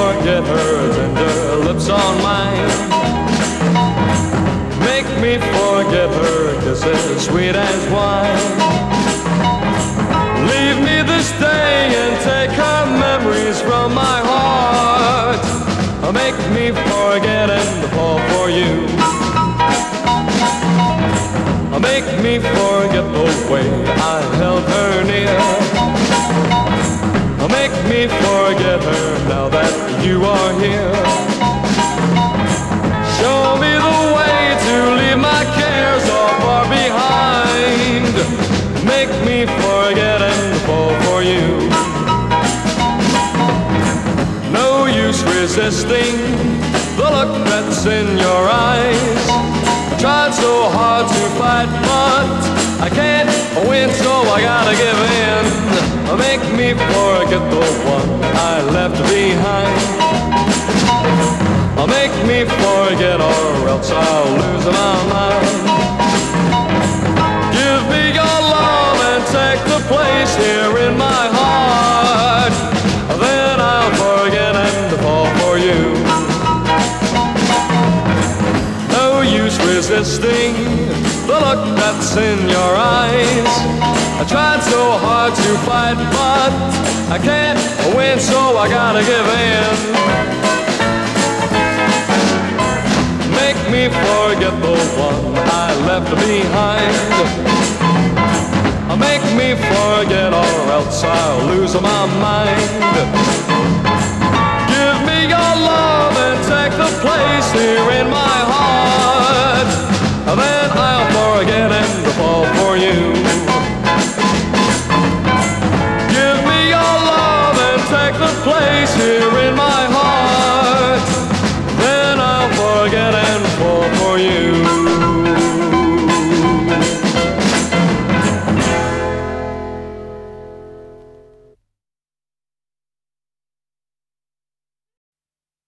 forget her tender lips on mine. Make me forget her kisses sweet as wine. Leave me this day and take her memories from my heart. Make me forget and fall for you. Make me forget the way I held her near. Make me forget her now that you are here. Show me the way to leave my cares all far behind. Make me forget and fall for you. No use resisting the look that's in your eyes. I tried so hard to fight, but I can't win, so I gotta give in. Make me forget the one I left behind. Make me forget or else I'll lose my mind. Give me your love and take the place here in my heart. Then I'll forget and fall for you. No use resisting the look that's in your eyes. I tried so hard to fight, but I can't win, so I gotta give in. Make me forget the one I left behind. Make me forget or else I'll lose my mind. Give me your love and take the place here in my heart. Then I'll forget and fall for you.